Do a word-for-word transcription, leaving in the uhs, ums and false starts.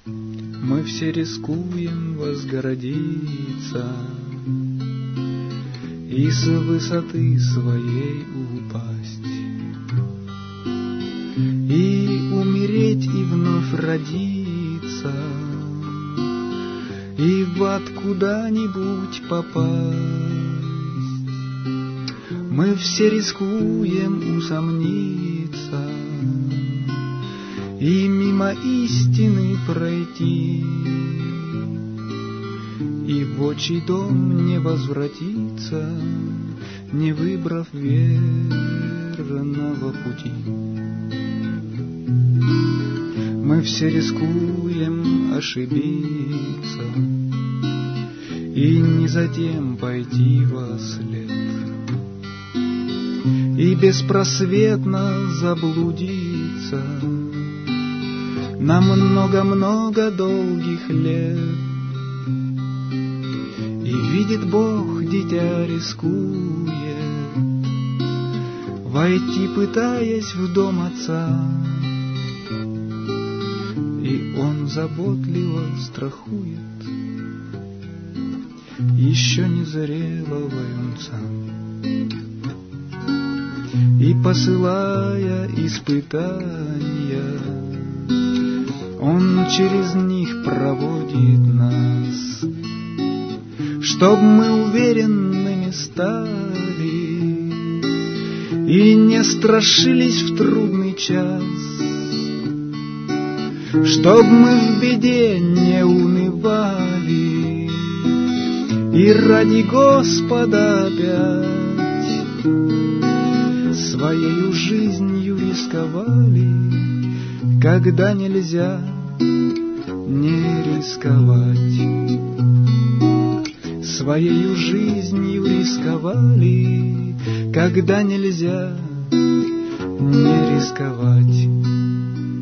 Мы все рискуем возгородиться и с высоты своей упасть, и умереть, и вновь родиться, и в ад куда-нибудь попасть. Мы все рискуем усомниться и мимо истины пройти, и в отчий дом не возвратиться, не выбрав верного пути. Мы все рискуем ошибиться и не затем пойти во след, и беспросветно заблудиться на много-много долгих лет. И видит Бог, дитя рискует войти, пытаясь в дом Отца, и Он заботливо страхует еще незрелого юнца. И посылая испытания, Он через них проводит нас, чтоб мы уверенными стали и не страшились в трудный час, чтоб мы в беде не унывали и ради Господа опять своею жизнью рисковали, когда нельзя не рисковать. Своею жизнью рисковали, когда нельзя не рисковать.